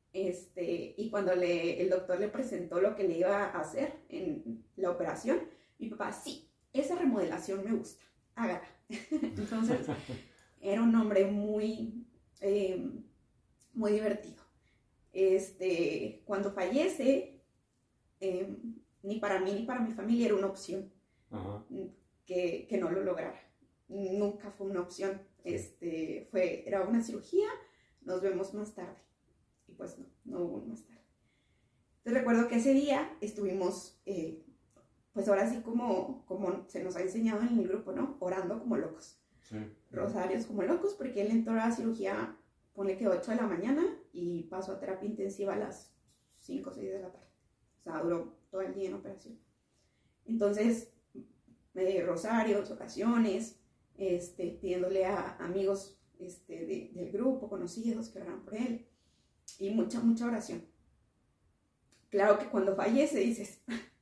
Y cuando el doctor le presentó lo que le iba a hacer en la operación, mi papá, sí, esa remodelación me gusta, hágala. Entonces, era un hombre muy, muy divertido. Cuando fallece, ni para mí ni para mi familia era una opción. Que no lo lograra. Nunca fue una opción. Era una cirugía, nos vemos más tarde. Y pues no hubo más tarde. Entonces recuerdo que ese día estuvimos... pues ahora sí como se nos ha enseñado en el grupo, ¿no? Orando como locos. Sí. Rosarios como locos, porque él entró a la cirugía, pone que 8 de la mañana y pasó a terapia intensiva a las 5 o 6 de la tarde. O sea, duró todo el día en operación. Entonces, rosarios, oraciones, pidiéndole a amigos del grupo, conocidos, que oraran por él. Y mucha, mucha oración. Claro que cuando fallece dices...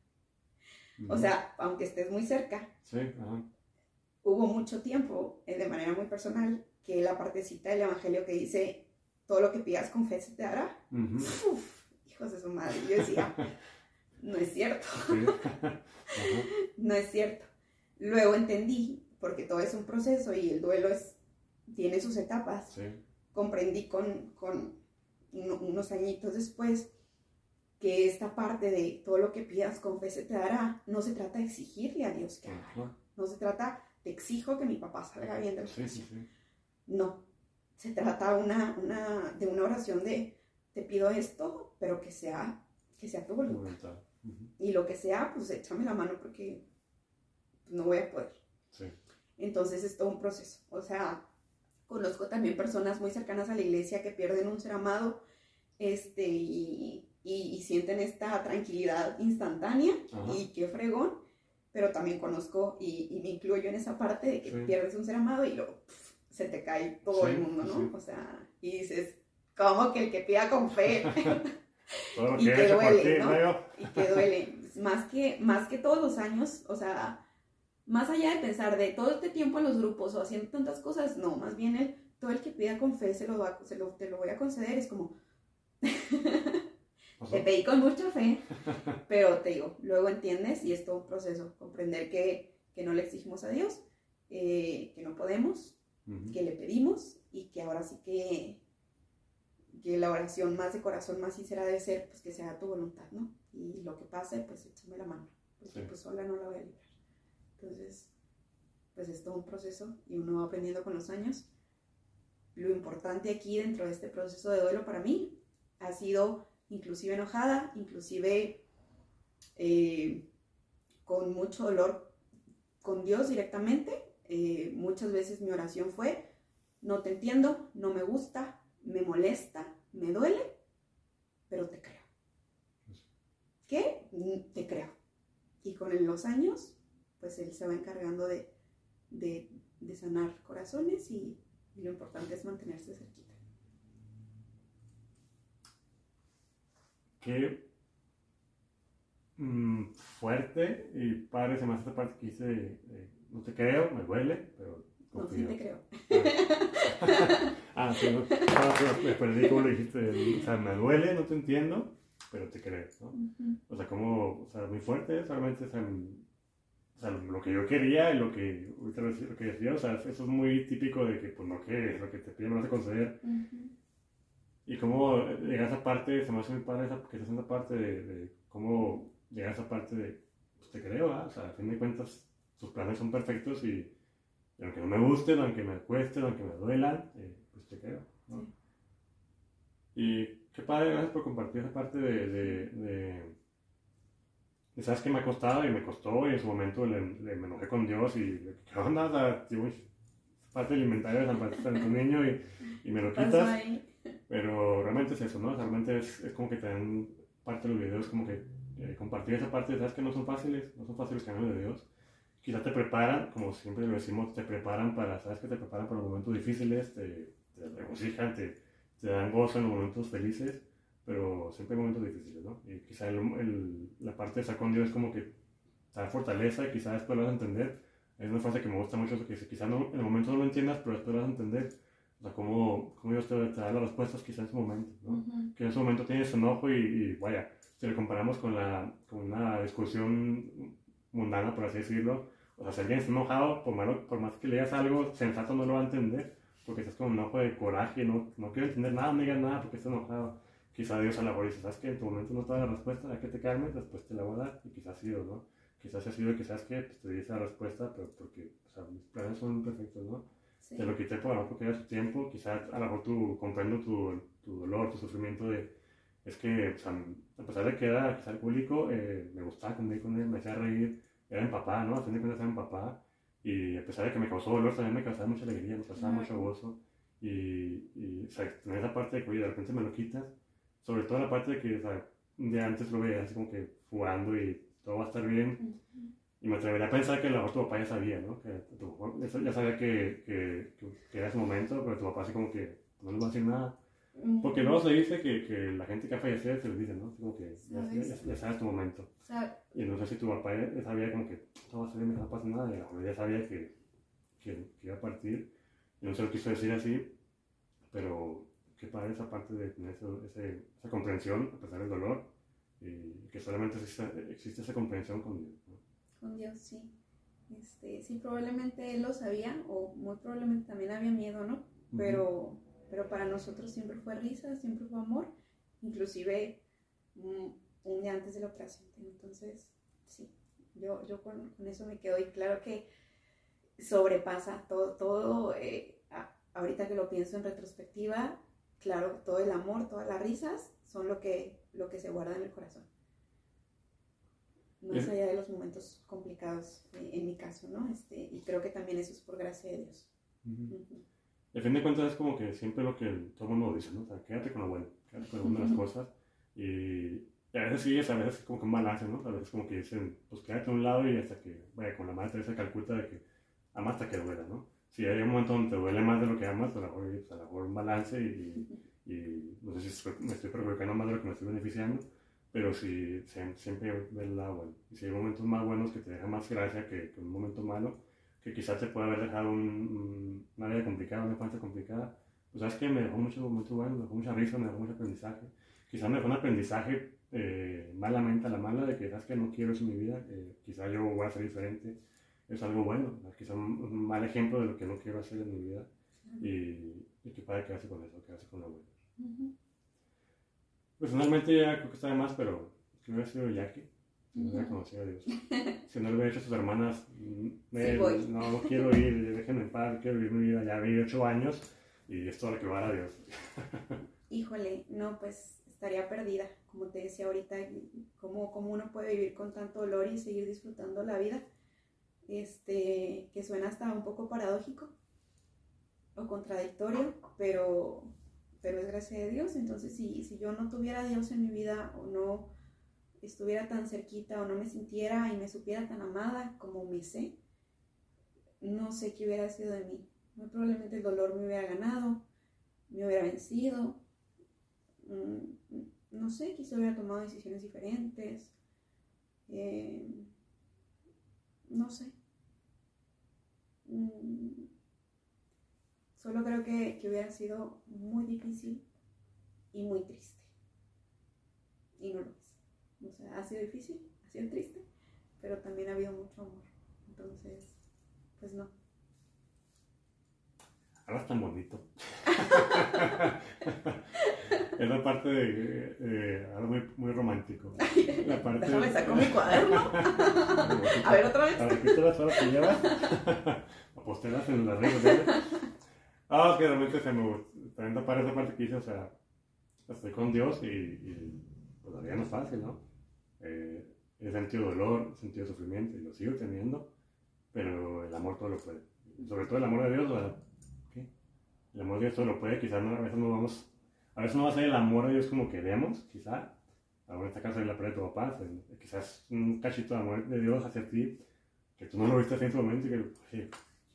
O sea, aunque estés muy cerca, sí, hubo mucho tiempo, de manera muy personal, que la partecita del evangelio que dice, todo lo que pidas con fe se te dará. Hijos de su madre. Yo decía, no es cierto. Sí. No es cierto. Luego entendí, porque todo es un proceso y el duelo tiene sus etapas. Sí. Comprendí con unos añitos después que esta parte de todo lo que pidas con fe se te dará, no se trata de exigirle a Dios que haga. No se trata de exijo que mi papá salga bien de la operación. Sí. No, se trata de una oración de te pido esto, pero que sea tu voluntad. Y lo que sea, pues échame la mano porque no voy a poder. Sí. Entonces es todo un proceso. O sea, conozco también personas muy cercanas a la iglesia que pierden un ser amado, y sienten esta tranquilidad instantánea. Y qué fregón, pero también conozco y me incluyo en esa parte de que pierdes un ser amado y luego se te cae todo el mundo, ¿no? Sí. O sea, y dices, ¿cómo que el que pida con fe? Y que duele, ¿no? Y que duele, más que todos los años, o sea, más allá de pensar de todo este tiempo en los grupos o haciendo tantas cosas, no, más bien todo el que pida con fe te lo voy a conceder, es como, te pedí con mucha fe, pero te digo, luego entiendes y es todo un proceso, comprender que no le exigimos a Dios, que no podemos, que le pedimos y que ahora sí que la oración más de corazón, más sincera debe ser, pues que sea tu voluntad, ¿no? Y lo que pase, pues échame la mano, porque pues sola no la voy a librar. Entonces, pues es todo un proceso y uno va aprendiendo con los años. Lo importante aquí dentro de este proceso de duelo para mí ha sido inclusive enojada, inclusive con mucho dolor con Dios directamente. Muchas veces mi oración fue, no te entiendo, no me gusta, me molesta, me duele, pero te creo. ¿Qué? Te creo. Y con los años, pues Él se va encargando de sanar corazones y lo importante es mantenerse cerquita. Qué fuerte y padre se me hace esta parte que dice, no te creo, me duele, pero confío. No, sí te creo. Sí, no, me perdí como lo dijiste, o sea, me duele, no te entiendo, pero te creo, ¿no? O sea, como, o sea, muy fuerte, solamente, o sea, lo que yo quería y lo que decía, o sea, eso es muy típico de que, pues, no, que lo que te piden no vas a conceder. Y cómo llegar a esa parte, se me hace muy padre que estás en esa parte de cómo llegar a esa parte de, pues te creo, o sea, a fin de cuentas, tus planes son perfectos y aunque no me gusten, aunque me cuesten, aunque me duelan, pues te creo, ¿no? Sí. Y qué padre, gracias por compartir esa parte de sabes que me ha costado y me costó y en su momento me enojé con Dios y ¿qué onda? O sea, tío, parte alimentaria de San Francisco niño y me lo quitas. Pero realmente es eso, ¿no? Realmente es como que te dan parte de los videos, como que compartir esa parte, sabes que no son fáciles caminos de Dios. Quizás te preparan, como siempre lo decimos, te preparan para, sabes que te preparan para los momentos difíciles, te regocijan, te dan gozo en los momentos felices, pero siempre hay momentos difíciles, ¿no? Y quizás la parte de estar con Dios es como que te da fortaleza y quizás después lo vas a entender. Es una frase que me gusta mucho, que dice, quizás no, en el momento no lo entiendas, pero después lo vas a entender. O sea, cómo Dios te da las respuestas quizás en ese momento, ¿no? Que en ese momento tienes enojo y vaya, si lo comparamos con una discusión mundana, por así decirlo, o sea, si alguien está enojado, por más que le digas algo sensato no lo va a entender, porque estás con un enojo de coraje, no quiero entender nada, no digas nada porque estás enojado. Quizás Dios a la hora dice, sabes que en tu momento no te da la respuesta, ya que te calmes, después te la voy a dar, y quizás ha sido, ¿no? Quizás ha sido, quizás que pues, te di esa respuesta, pero porque, o sea, mis planes son perfectos, ¿no? Sí. Te lo quité por lo porque era su tiempo, quizás a lo mejor tú comprendo tu dolor, tu sufrimiento es que, o sea, a pesar de que era quizás alcohólico, me gustaba convivir con él, me hacía reír, era mi papá, ¿no? A fin de cuentas era mi papá, y a pesar de que me causó dolor, también me causaba mucha alegría, me causaba mucho gozo, y o sea, tener esa parte de que, oye, de repente me lo quitas, sobre todo la parte de que, o sea, un día antes lo veía así como que jugando y todo va a estar bien, y me atrevería a pensar que a lo mejor tu papá ya sabía, ¿no? Que ya sabía que era ese momento, pero tu papá así como que no le va a decir nada. Porque luego se dice que la gente que ha fallecido se les dice, ¿no? Así como que ya sabes tu momento. Y no sé si tu papá ya sabía como que no va a salir, no pasa nada, y a lo mejor ya sabía que iba a partir. Y no se lo quiso decir así, pero qué padre esa parte de tener esa comprensión a pesar del dolor, y que solamente existe esa comprensión con Dios, ¿no? Con Dios, sí. Sí, probablemente él lo sabía, o muy probablemente también había miedo, ¿no? Pero para nosotros siempre fue risa, siempre fue amor, inclusive un día antes de la operación. Entonces, sí, yo con eso me quedo, y claro que sobrepasa todo ahorita que lo pienso en retrospectiva, claro, todo el amor, todas las risas son lo que se guarda en el corazón. Más allá de los momentos complicados, en mi caso, ¿no? Y creo que también eso es por gracia de Dios. A fin de cuentas es como que siempre lo que todo el mundo dice, ¿no? O sea, quédate con lo bueno, quédate con alguna de las cosas. Y a veces sí, a veces es como que un balance, ¿no? A veces como que dicen, pues quédate a un lado y hasta que, vaya, con la madre Teresa Calcuta de que ama hasta que duela, ¿no? Si hay un momento donde te duele más de lo que amas, pues a lo mejor un balance y no sé si me estoy perjudicando más de lo que me estoy beneficiando, pero si siempre ve el lado bueno. Y si hay momentos más buenos que te dejan más gracia que un momento malo, que quizás te puede haber dejado una vida complicada, una infancia complicada, pues sabes que me dejó muchos momentos buenos, me dejó mucha risa, me dejó mucho aprendizaje. Quizás me dejó un aprendizaje malamente a la mala de que sabes que no quiero eso en mi vida, quizás yo voy a ser diferente, es algo bueno, quizás un mal ejemplo de lo que no quiero hacer en mi vida y que padre quedarse con eso, quedarse con lo bueno. Personalmente ya creo que está de más, pero que hubiera sido Jackie, si no hubiera conocido a Dios. Si no le hubiera dicho a sus hermanas, no quiero ir, déjenme en paz, quiero vivir mi vida, ya viví 8 años y es todo lo que va a Dios. Híjole, no, pues estaría perdida, como te decía ahorita, cómo uno puede vivir con tanto dolor y seguir disfrutando la vida, que suena hasta un poco paradójico o contradictorio, pero es gracia de Dios. Entonces si yo no tuviera a Dios en mi vida o no estuviera tan cerquita o no me sintiera y me supiera tan amada como me sé, no sé qué hubiera sido de mí. Muy probablemente el dolor me hubiera ganado, me hubiera vencido, no sé, quizá hubiera tomado decisiones diferentes, no sé. Solo creo que hubiera sido muy difícil y muy triste. Y no lo es. O sea, ha sido difícil, ha sido triste, pero también ha habido mucho amor. Entonces, pues no. Hablas tan bonito. Es la parte de algo muy romántico. La parte Déjame sacar mi cuaderno. A ver, otra vez. A ver, ¿qué las horas que llevas? Apostelas en las redes sociales. Es que realmente también te parece esa parte que dice, o sea, estoy con Dios y pues la vida no es fácil, ¿no? He sentido dolor, he sentido sufrimiento y lo sigo teniendo, pero el amor todo lo puede. Sobre todo el amor de Dios, ¿verdad? ¿Qué? El amor de Dios todo lo puede, quizás a veces no va a ser el amor de Dios como queremos, quizás. Ahora en esta casa de la pared de tu papá, quizás un cachito de amor de Dios hacia ti, que tú no lo viste en ese momento y que, sí.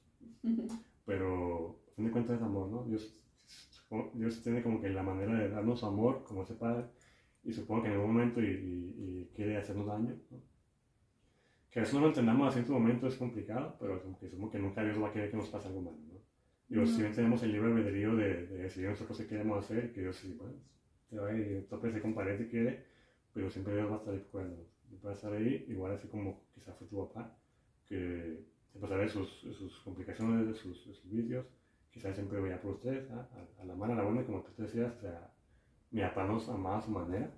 Pero a fin de cuentas es amor, ¿no? Dios tiene como que la manera de darnos amor como ese padre, y supongo que en algún momento y quiere hacernos daño, ¿no? Que a veces no lo entendamos así en su momento es complicado, pero como que nunca Dios va a querer que nos pase algo malo, ¿no? Dios, si bien tenemos el libre albedrío de decidir nosotros qué queremos hacer, que Dios sí, bueno, te va a ir, tope se compare si quiere, pero siempre Dios va a estar ahí cuando va a estar ahí, igual así como quizás fue tu papá, que a pesar de sus complicaciones, de sus vicios, quizás siempre veía por ustedes, a la mala, a la buena, como tú te decías, o sea, mi papá nos amaba a su manera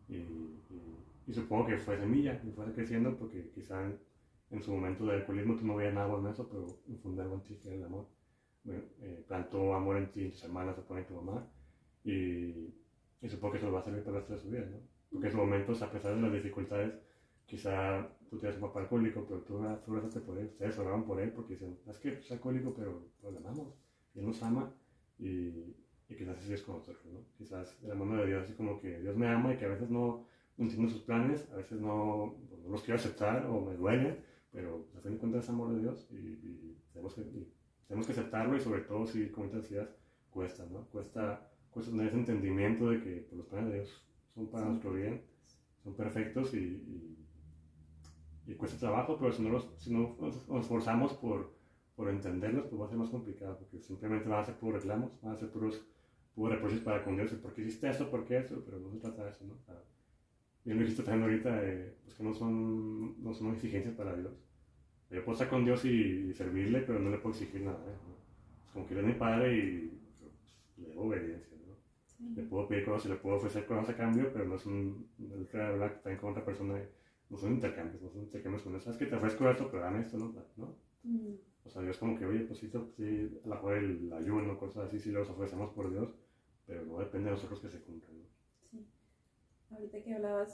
y supongo que fue semilla y fue creciendo porque quizás en su momento de alcoholismo tú no veías nada bueno en eso, pero infundió algo en ti que era el amor. Bueno, plantó amor en ti, en tus hermanas, en tu mamá y supongo que eso lo va a servir para el resto de su vida, ¿no? Porque en sus momentos, a pesar de las dificultades, quizá tú tienes un papá alcohólico, pero tú rezaste por él, ustedes oraban por él porque dicen, es que es alcohólico, pero lo amamos, y él nos ama y quizás así es con nosotros, ¿no? Quizás de la mano de Dios, así como que Dios me ama y que a veces no entiendo sus planes, a veces no los quiero aceptar o me duele, pero a fin de cuentas es amor de Dios y tenemos que aceptarlo y sobre todo si, como te decías, cuesta, ¿no? Cuesta tener ese entendimiento de que pues, los planes de Dios son para nuestro bien, son perfectos y cuesta trabajo, pero si no nos esforzamos por entenderlos, pues va a ser más complicado, porque simplemente van a ser puros reclamos, van a ser puros reproches para con Dios, ¿por qué hiciste eso? ¿Por qué eso? Pero no se trata de eso, ¿no? Bien lo dijiste también ahorita, pues que no son exigencias para Dios. Yo puedo estar con Dios y servirle, pero no le puedo exigir nada, ¿no? Es como que Él es mi padre y pues, le debo obediencia, ¿no? Sí. Le puedo pedir cosas y le puedo ofrecer cosas a cambio, pero no es hablar también con otra persona, no son intercambios con eso. ¿Sabes que te ofrezco esto, pero dame esto, ¿no? O sea, Dios como que, oye, pues sí, a lo mejor el ayuno, cosas así, sí los ofrecemos por Dios, pero no depende de nosotros que se cumplan, ¿no? Sí. Ahorita que hablabas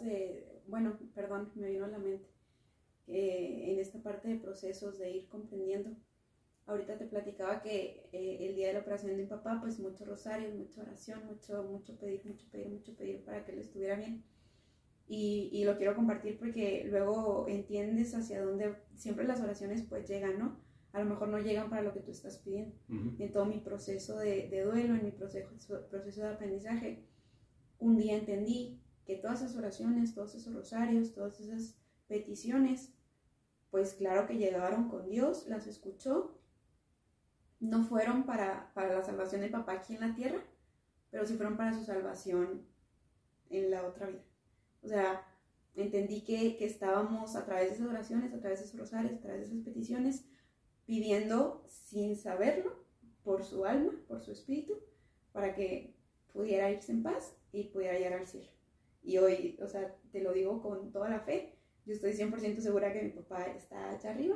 me vino a la mente, en esta parte de procesos, de ir comprendiendo. Ahorita te platicaba que el día de la operación de mi papá, pues muchos rosarios, mucha oración, mucho pedir para que él estuviera bien. Y lo quiero compartir porque luego entiendes hacia dónde siempre las oraciones pues llegan, ¿no? A lo mejor no llegan para lo que tú estás pidiendo. En todo mi proceso de duelo, en mi proceso de aprendizaje, un día entendí que todas esas oraciones, todos esos rosarios, todas esas peticiones, pues claro que llegaron con Dios, las escuchó, no fueron para la salvación de papá aquí en la tierra, pero sí fueron para su salvación en la otra vida. O sea, entendí que estábamos a través de esas oraciones, a través de esos rosarios, a través de esas peticiones, pidiendo sin saberlo, por su alma, por su espíritu, para que pudiera irse en paz y pudiera llegar al cielo. Y hoy, o sea, te lo digo con toda la fe, yo estoy 100% segura que mi papá está allá arriba.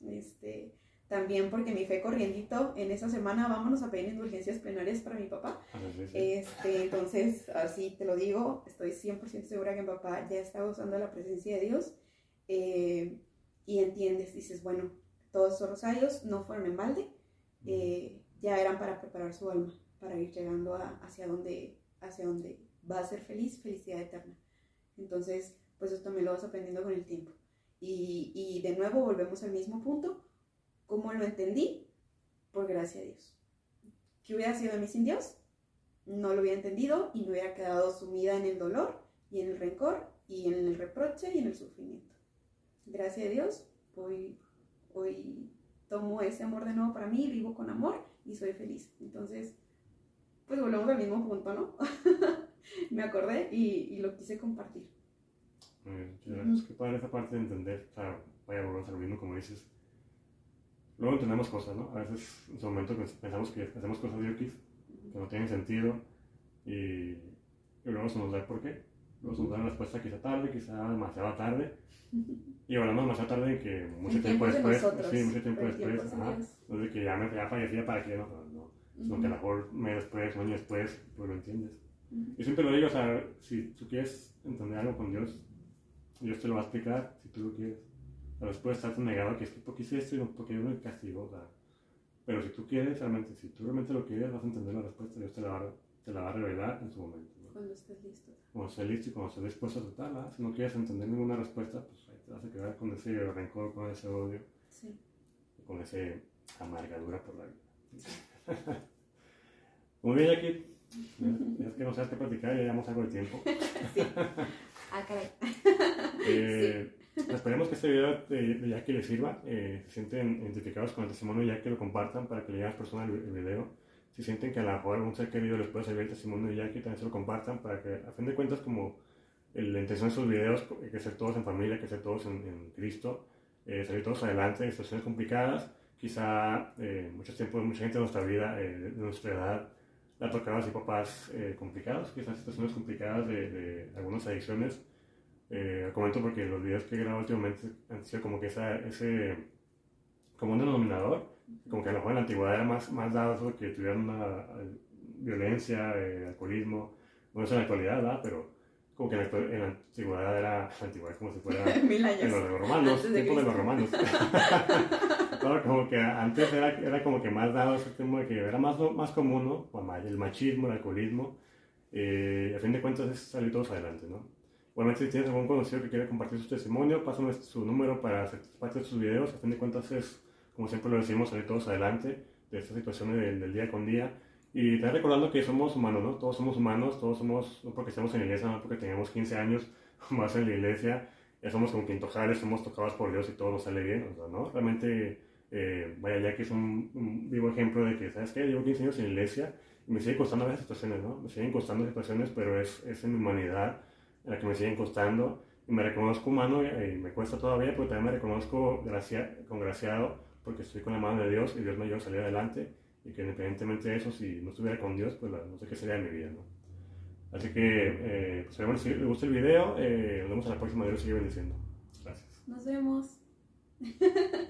También porque mi fe corriendito, en esa semana vámonos a pedir indulgencias plenarias para mi papá. Sí. Entonces, así te lo digo, estoy 100% segura que mi papá ya está gozando de la presencia de Dios. Y entiendes, dices, bueno, todos esos rosarios no fueron en balde, ya eran para preparar su alma, para ir llegando hacia donde va a ser felicidad eterna. Entonces, pues esto me lo vas aprendiendo con el tiempo. Y de nuevo volvemos al mismo punto. ¿Cómo lo entendí? Por gracia de Dios. ¿Qué hubiera sido de mí sin Dios? No lo hubiera entendido y me hubiera quedado sumida en el dolor y en el rencor y en el reproche y en el sufrimiento. Gracias a Dios, hoy tomo ese amor de nuevo para mí, vivo con amor y soy feliz. Entonces, pues volvemos al mismo punto, ¿no? Me acordé y lo quise compartir. Es que padre esa parte de entender, o sea, vaya, volvemos a lo mismo como dices. Luego entendemos cosas, ¿no? A veces en su momento pensamos que hacemos cosas de X, que no tienen sentido, y luego se nos da el por qué. Luego se nos da la respuesta quizá tarde, quizá demasiado tarde, y hablamos demasiado tarde que mucho tiempo después, mucho tiempo después, entonces que ya fallecía, ¿para qué? No, sino que a lo mejor un mes después, un año después, pues lo entiendes. Yo siempre lo digo, o sea, si tú quieres entender algo con Dios, Dios te lo va a explicar si tú lo quieres. A veces puedes estar negado que es que porque hice esto y no porque Dios me castigó, o sea, pero si tú realmente lo quieres, vas a entender la respuesta, Dios te la va a revelar en su momento, ¿no? Cuando estés listo. Cuando estés listo y cuando estés dispuesto a tratarla. Si no quieres entender ninguna respuesta, pues ahí te vas a quedar con ese rencor, con ese odio, sí, con esa amargadura por la vida. Muy bien, Jackie. Es que no sabes qué platicar, ya llevamos algo de tiempo. Sí. Caray. Sí. Esperemos que este video de Jackie les sirva. Se sienten identificados con el testimonio de Jackie, lo compartan para que le lleguen a las personas el video. Si sienten que a lo mejor algún ser querido les puede servir el testimonio de Jackie, también se lo compartan para que, a fin de cuentas, como la intención de estos videos, que ser todos en familia, que ser todos en Cristo, salir todos adelante en situaciones complicadas. Quizá mucha gente de nuestra vida, de nuestra edad, le ha tocado así papás complicados, quizás situaciones complicadas de algunas adicciones. Comento porque los videos que he grabado últimamente han sido como que ese como un denominador, como que a lo mejor en la antigüedad era más dado eso, que tuvieran una violencia, alcoholismo, no es en la actualidad, ¿verdad? Pero como que en la antigüedad era como si fuera 1000 años. En los romanos, tiempos de los romanos. Claro, como que antes era como que más dado ese tema de que era más común, ¿no? El machismo, el alcoholismo, a fin de cuentas es salir todos adelante, ¿no? Igualmente, si tienes algún conocido que quiere compartir su testimonio, pásame su número para hacer parte de sus videos. A fin de cuentas es, como siempre lo decimos, salir todos adelante de estas situaciones del día con día. Y también recordando que somos humanos, ¿no? Todos somos humanos, todos somos, no porque estemos en la iglesia, no porque tengamos 15 años más en la iglesia, ya somos como quintojales, somos tocados por Dios y todo nos sale bien, o sea, ¿no? Realmente, vaya, ya que es un vivo ejemplo de que, ¿sabes qué? Llevo 15 años en la iglesia y me siguen costando esas situaciones, ¿no? Me siguen costando situaciones, pero es en mi humanidad en la que me siguen costando y me reconozco humano y me cuesta todavía, pero también me reconozco congraciado porque estoy con la mano de Dios y Dios me ayuda a salir adelante y que independientemente de eso, si no estuviera con Dios, pues no sé qué sería de mi vida, ¿no? Así que, pues esperemos que les guste el video, nos vemos a la próxima, Dios sigue bendiciendo. Gracias. Nos vemos.